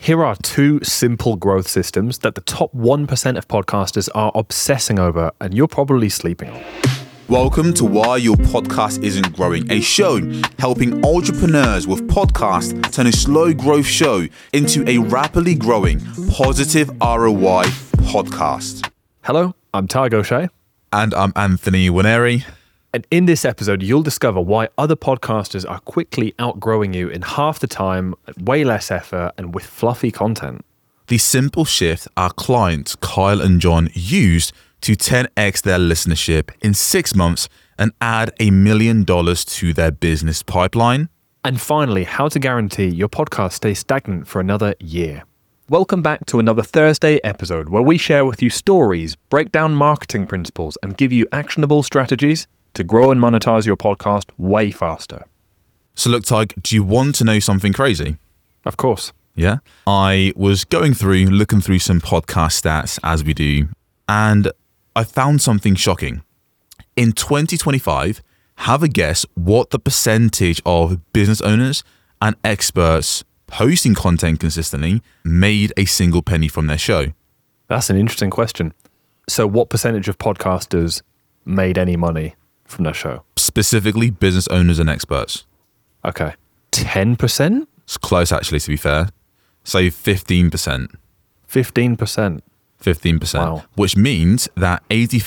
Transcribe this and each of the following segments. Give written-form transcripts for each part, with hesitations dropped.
Here are two simple growth systems that the top 1% of podcasters are obsessing over, and you're probably sleeping on. Welcome to Why Your Podcast Isn't Growing, a show helping entrepreneurs with podcasts turn a slow growth show into a rapidly growing, positive ROI podcast. Hello, I'm Ty Gaucher. And I'm Anthony Winery. And in this episode, you'll discover why other podcasters are quickly outgrowing you in half the time, way less effort, and with fluffy content. The simple shift our clients, Kyle and John, used to 10x their listenership in 6 months and add $1 million to their business pipeline. And finally, how to guarantee your podcast stays stagnant for another year. Welcome back to another Thursday episode where we share with you stories, break down marketing principles, and give you actionable strategies to grow and monetize your podcast way faster. So look, Tig, do you want to know something crazy? Of course. Yeah. I was looking through some podcast stats as we do, and I found something shocking. In 2025, have a guess what the percentage of business owners and experts posting content consistently made a single penny from their show. That's an interesting question. So what percentage of podcasters made any money from their show? Specifically, business owners and experts. Okay. 10%? It's close, actually, to be fair. Say 15%. 15%. 15%. Wow. Which means that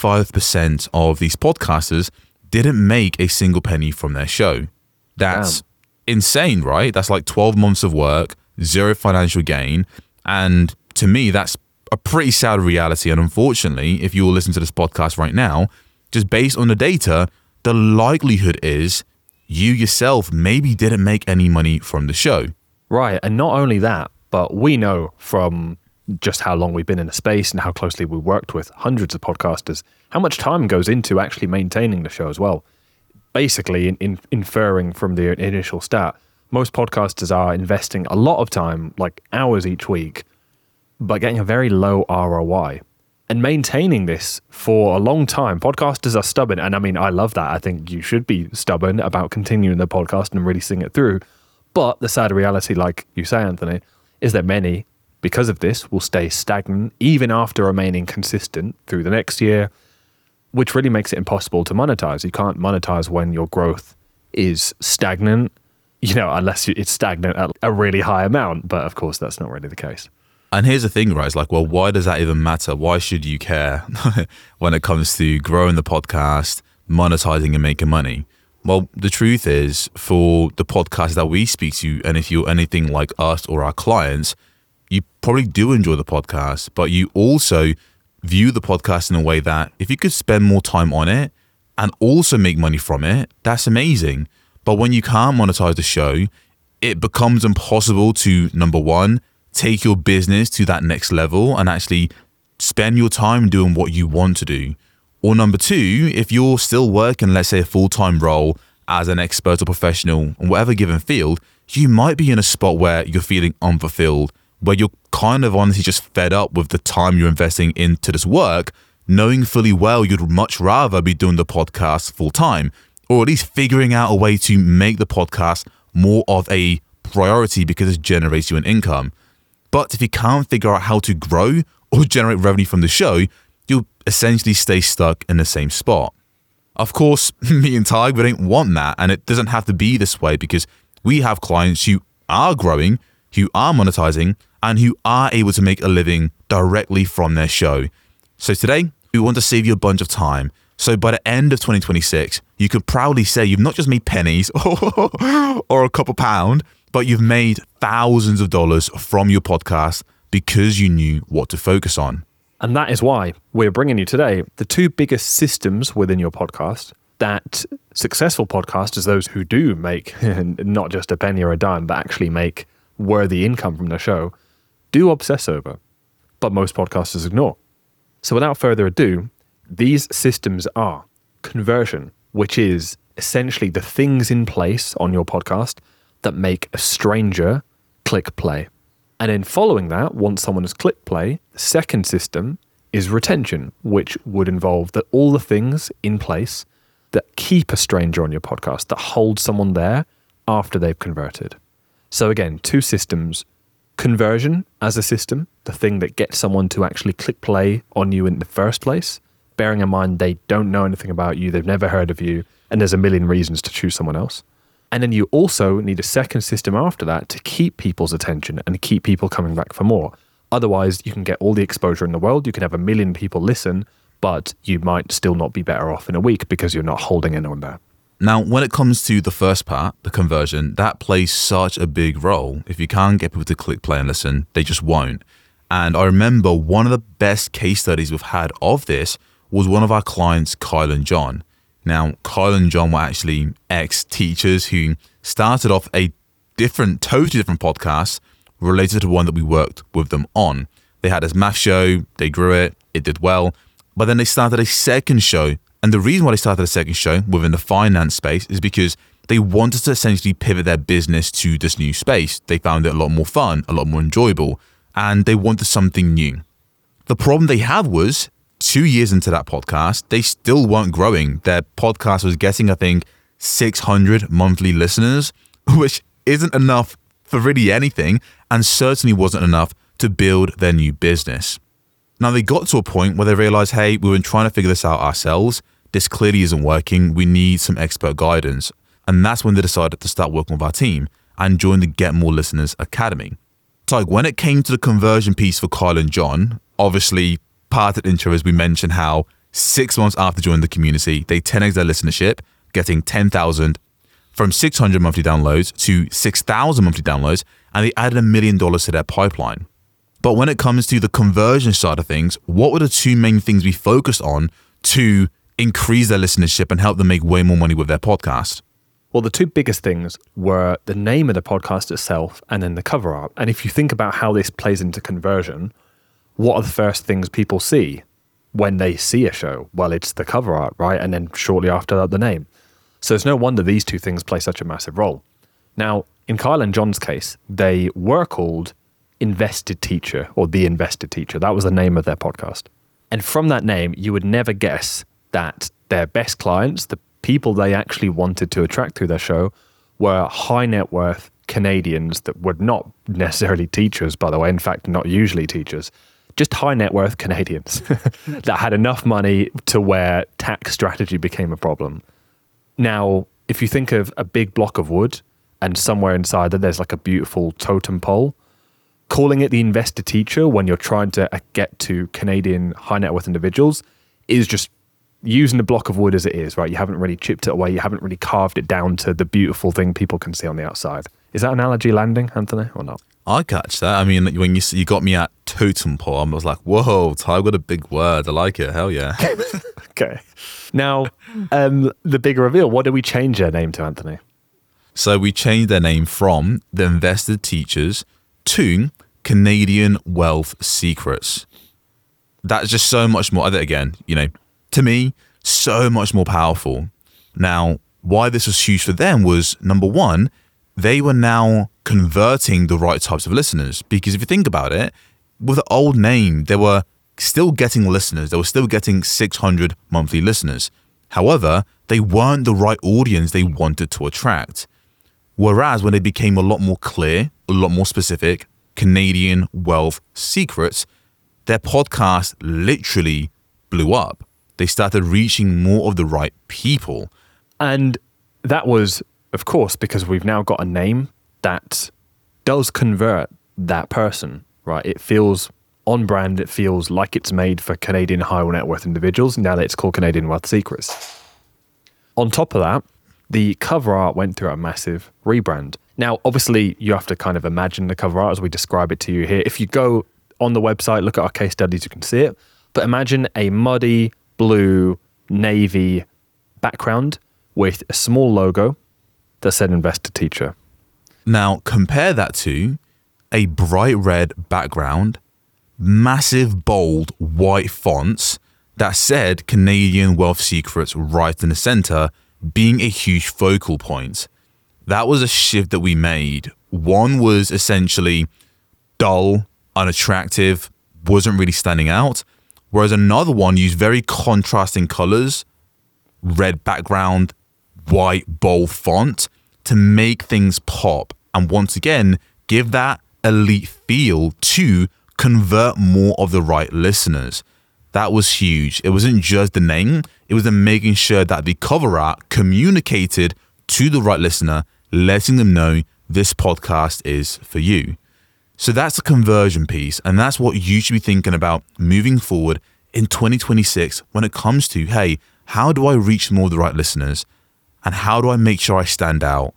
85% of these podcasters didn't make a single penny from their show. That's insane, right? That's like 12 months of work, zero financial gain. And to me, that's a pretty sad reality. And unfortunately, if you will listen to this podcast right now, just based on the data, the likelihood is you yourself maybe didn't make any money from the show. Right. And not only that, but we know from just how long we've been in the space and how closely we worked with hundreds of podcasters, how much time goes into actually maintaining the show as well. Basically, in inferring from the initial stat, most podcasters are investing a lot of time, like hours each week, but getting a very low ROI. And maintaining this for a long time, podcasters are stubborn. And I mean, I love that. I think you should be stubborn about continuing the podcast and really seeing it through. But the sad reality, like you say, Anthony, is that many, because of this, will stay stagnant even after remaining consistent through the next year, which really makes it impossible to monetize. You can't monetize when your growth is stagnant, unless it's stagnant at a really high amount. But of course, that's not really the case. And here's the thing, right? It's like, well, why does that even matter? Why should you care when it comes to growing the podcast, monetizing and making money? Well, the truth is, for the podcasts that we speak to, and if you're anything like us or our clients, you probably do enjoy the podcast, but you also view the podcast in a way that if you could spend more time on it and also make money from it, that's amazing. But when you can't monetize the show, it becomes impossible to, number one, take your business to that next level and actually spend your time doing what you want to do. Or number two, if you're still working, let's say a full-time role as an expert or professional in whatever given field, you might be in a spot where you're feeling unfulfilled, where you're kind of honestly just fed up with the time you're investing into this work, knowing fully well you'd much rather be doing the podcast full-time, or at least figuring out a way to make the podcast more of a priority because it generates you an income. But if you can't figure out how to grow or generate revenue from the show, you'll essentially stay stuck in the same spot. Of course, me and Ty, we don't want that. And it doesn't have to be this way because we have clients who are growing, who are monetizing, and who are able to make a living directly from their show. So today, we want to save you a bunch of time. So by the end of 2026, you could proudly say you've not just made pennies or a couple pound, but you've made thousands of dollars from your podcast because you knew what to focus on. And that is why we're bringing you today the two biggest systems within your podcast that successful podcasters, those who do make not just a penny or a dime, but actually make worthy income from their show, do obsess over, but most podcasters ignore. So without further ado, these systems are conversion, which is essentially the things in place on your podcast that make a stranger click play. And then following that, once someone has clicked play, the second system is retention, which would involve all the things in place that keep a stranger on your podcast, that hold someone there after they've converted. So again, two systems, conversion as a system, the thing that gets someone to actually click play on you in the first place, bearing in mind they don't know anything about you, they've never heard of you, and there's a million reasons to choose someone else. And then you also need a second system after that to keep people's attention and keep people coming back for more. Otherwise, you can get all the exposure in the world, you can have 1 million people listen, but you might still not be better off in a week because you're not holding in on that. Now, when it comes to the first part, the conversion, that plays such a big role. If you can't get people to click play and listen, they just won't. And I remember one of the best case studies we've had of this was one of our clients, Kyle and John. Now, Kyle and John were actually ex-teachers who started off a totally different podcast related to one that we worked with them on. They had this math show, they grew it did well, but then they started a second show. And the reason why they started a second show within the finance space is because they wanted to essentially pivot their business to this new space. They found it a lot more fun, a lot more enjoyable, and they wanted something new. The problem they had was 2 years into that podcast, they still weren't growing. Their podcast was getting, I think, 600 monthly listeners, which isn't enough for really anything, and certainly wasn't enough to build their new business. Now, they got to a point where they realized, hey, we've been trying to figure this out ourselves. This clearly isn't working. We need some expert guidance. And that's when they decided to start working with our team and join the Get More Listeners Academy. So like when it came to the conversion piece for Kyle and John, obviously part of the intro is we mentioned how 6 months after joining the community, they 10x their listenership, getting 10,000 from 600 monthly downloads to 6,000 monthly downloads, and they added $1 million to their pipeline. But when it comes to the conversion side of things, what were the two main things we focused on to increase their listenership and help them make way more money with their podcast? Well, the two biggest things were the name of the podcast itself and then the cover art. And if you think about how this plays into conversion, what are the first things people see when they see a show? Well, it's the cover art, right? And then shortly after that, the name. So it's no wonder these two things play such a massive role. Now, in Kyle and John's case, they were called Invested Teacher or The Invested Teacher. That was the name of their podcast. And from that name, you would never guess that their best clients, the people they actually wanted to attract through their show, were high net worth Canadians that were not necessarily teachers, by the way. In fact, not usually teachers, just high net worth Canadians that had enough money to where tax strategy became a problem. Now, if you think of a big block of wood and somewhere inside that there's like a beautiful totem pole, calling it the Invested Teacher when you're trying to get to Canadian high net worth individuals is just using the block of wood as it is, right? You haven't really chipped it away. You haven't really carved it down to the beautiful thing people can see on the outside. Is that analogy landing, Anthony, or not? I catch that. I mean, when you got me at totem pole, I was like, whoa, Ty got a big word. I like it. Hell yeah. Okay. Now, the big reveal, what did we change their name to, Anthony? So we changed their name from The Invested Teachers to Canadian Wealth Secrets. That's just so much more, again, to me, so much more powerful. Now, why this was huge for them was, number one, they were now converting the right types of listeners. Because if you think about it, with the old name, they were still getting listeners. They were still getting 600 monthly listeners. However, they weren't the right audience they wanted to attract. Whereas when they became a lot more clear, a lot more specific, Canadian Wealth Secrets, their podcast literally blew up. They started reaching more of the right people. And that was, of course, because we've now got a name that does convert that person, right? It feels on brand. It feels like it's made for Canadian high net worth individuals. Now that it's called Canadian Wealth Secrets. On top of that, the cover art went through a massive rebrand. Now, obviously, you have to kind of imagine the cover art as we describe it to you here. If you go on the website, look at our case studies, you can see it. But imagine a muddy blue navy background with a small logo that said Invested Teacher. Now, compare that to a bright red background, massive bold white fonts that said Canadian Wealth Secrets right in the center, being a huge focal point. That was a shift that we made. One was essentially dull, unattractive, wasn't really standing out, whereas another one used very contrasting colors, red background, white bold font to make things pop and once again give that elite feel to convert more of the right listeners. That was huge. It wasn't just the name, it was the making sure that the cover art communicated to the right listener, letting them know this podcast is for you. So that's the conversion piece, and that's what you should be thinking about moving forward in 2026 when it comes to, hey, how do I reach more of the right listeners? And how do I make sure I stand out?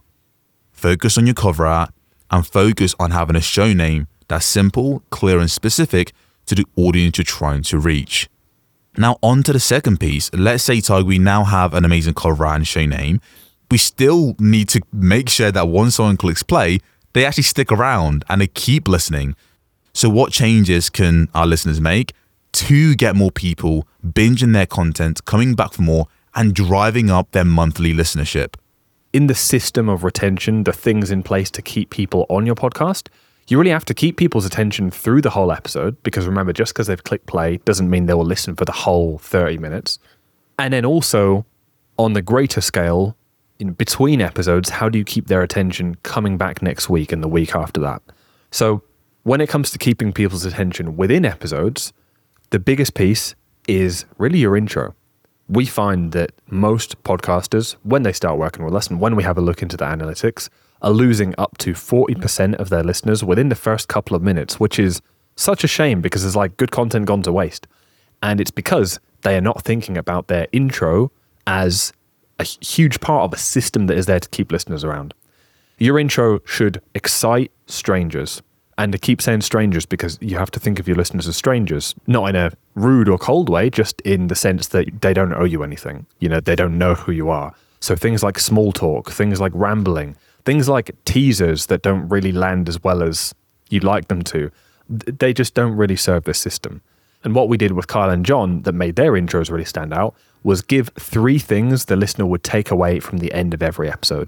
Focus on your cover art and focus on having a show name that's simple, clear, and specific to the audience you're trying to reach. Now, on to the second piece. Let's say, Tug, we now have an amazing cover art and show name. We still need to make sure that once someone clicks play, they actually stick around and they keep listening. So what changes can our listeners make to get more people binging their content, coming back for more, and driving up their monthly listenership? In the system of retention, the things in place to keep people on your podcast, you really have to keep people's attention through the whole episode, because remember, just because they've clicked play doesn't mean they will listen for the whole 30 minutes. And then also, on the greater scale, in between episodes, how do you keep their attention coming back next week and the week after that? So when it comes to keeping people's attention within episodes, the biggest piece is really your intro. We find that most podcasters, when they start working with us and when we have a look into the analytics, are losing up to 40% of their listeners within the first couple of minutes, which is such a shame because it's like good content gone to waste. And it's because they are not thinking about their intro as a huge part of a system that is there to keep listeners around. Your intro should excite strangers. And to keep saying strangers because you have to think of your listeners as strangers, not in a rude or cold way, just in the sense that they don't owe you anything. You know, they don't know who you are. So things like small talk, things like rambling, things like teasers that don't really land as well as you'd like them to, they just don't really serve this system. And what we did with Kyle and John that made their intros really stand out was give 3 things the listener would take away from the end of every episode.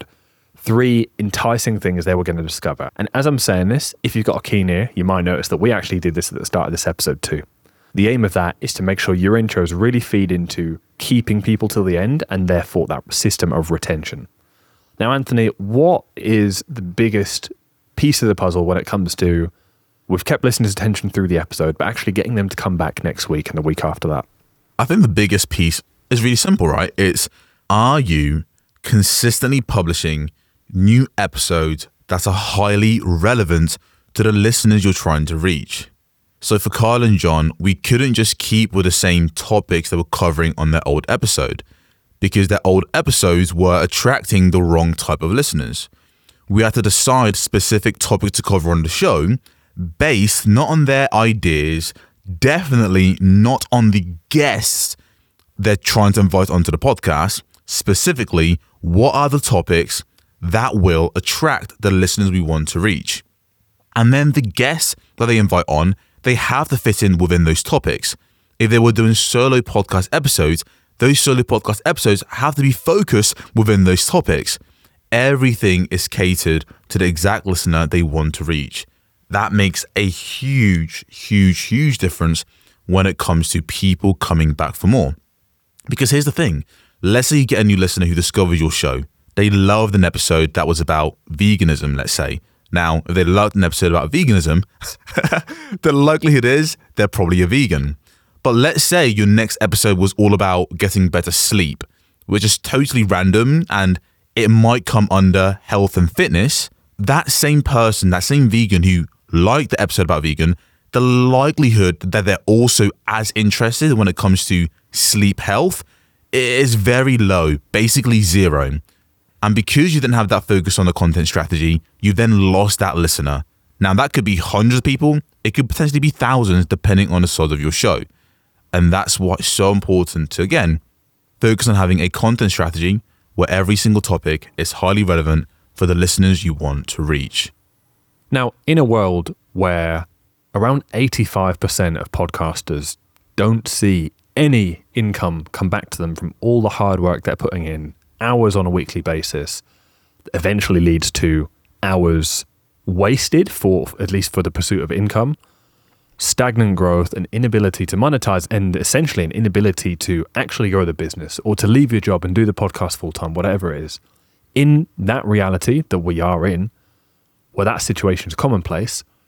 3 enticing things they were going to discover. And as I'm saying this, if you've got a keen ear, you might notice that we actually did this at the start of this episode too. The aim of that is to make sure your intros really feed into keeping people till the end and therefore that system of retention. Now, Anthony, what is the biggest piece of the puzzle when it comes to we've kept listeners' attention through the episode, but actually getting them to come back next week and the week after that? I think the biggest piece is really simple, right? It's, are you consistently publishing new episodes that are highly relevant to the listeners you're trying to reach? So for Kyle and John, we couldn't just keep with the same topics they were covering on their old episode because their old episodes were attracting the wrong type of listeners. We had to decide specific topics to cover on the show based not on their ideas, definitely not on the guests they're trying to invite onto the podcast. Specifically, what are the topics that will attract the listeners we want to reach? And then the guests that they invite on, they have to fit in within those topics. If they were doing solo podcast episodes, those solo podcast episodes have to be focused within those topics. Everything is catered to the exact listener they want to reach. That makes a huge, huge, huge difference when it comes to people coming back for more. Because here's the thing. Let's say you get a new listener who discovers your show. They loved an episode that was about veganism, let's say. Now, if they loved an episode about veganism, the likelihood is they're probably a vegan. But let's say your next episode was all about getting better sleep, which is totally random and it might come under health and fitness. That same person, that same vegan who liked the episode about vegan, the likelihood that they're also as interested when it comes to sleep health is very low, basically zero. And because you didn't have that focus on the content strategy, you then lost that listener. Now that could be hundreds of people, it could potentially be thousands depending on the size of your show. And that's why it's so important to, again, focus on having a content strategy where every single topic is highly relevant for the listeners you want to reach. Now, in a world where around 85% of podcasters don't see any income come back to them from all the hard work they're putting in, hours on a weekly basis, eventually leads to hours wasted for, at least for the pursuit of income, stagnant growth, an inability to monetize, and essentially an inability to actually grow the business or to leave your job and do the podcast full time, whatever it is. In that reality that we are in, where that situation is commonplace,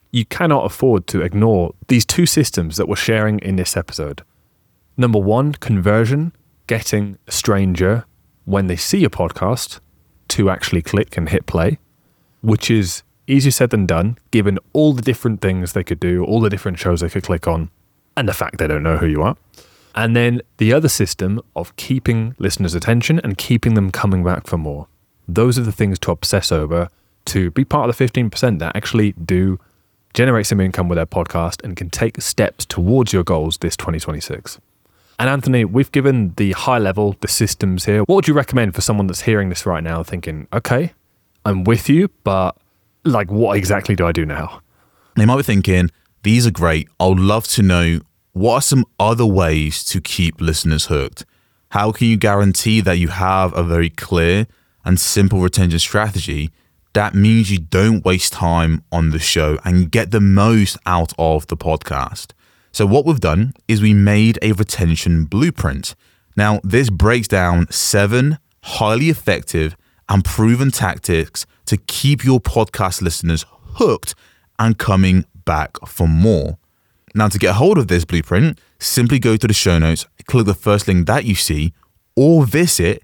you cannot afford to ignore these two systems that we're sharing in this episode. Number one, conversion, getting a stranger when they see a podcast to actually click and hit play, which is easier said than done, given all the different things they could do, all the different shows they could click on, and the fact they don't know who you are. And then the other system of keeping listeners' attention and keeping them coming back for more. Those are the things to obsess over, to be part of the 15% that actually do generate some income with their podcast and can take steps towards your goals this 2026. And Anthony, we've given the high level, the systems here. What would you recommend for someone that's hearing this right now thinking, okay, I'm with you, but like, what exactly do I do now? They might be thinking, these are great. I would love to know, what are some other ways to keep listeners hooked? How can you guarantee that you have a very clear and simple retention strategy that means you don't waste time on the show and get the most out of the podcast? So what we've done is we made a retention blueprint. Now, this breaks down 7 highly effective and proven tactics to keep your podcast listeners hooked and coming back for more. Now, to get hold of this blueprint, simply go to the show notes, click the first link that you see, or visit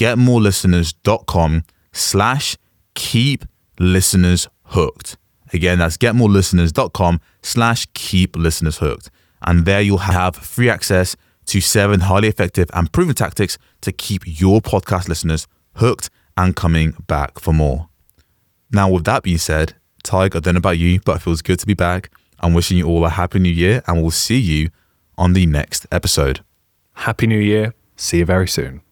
getmorelisteners.com/keep-listeners-hooked. Again, that's getmorelisteners.com/keep-listeners-hooked. And there you'll have free access to 7 highly effective and proven tactics to keep your podcast listeners hooked and coming back for more. Now, with that being said, Tig, I don't know about you, but it feels good to be back. I'm wishing you all a happy new year, and we'll see you on the next episode. Happy New Year. See you very soon.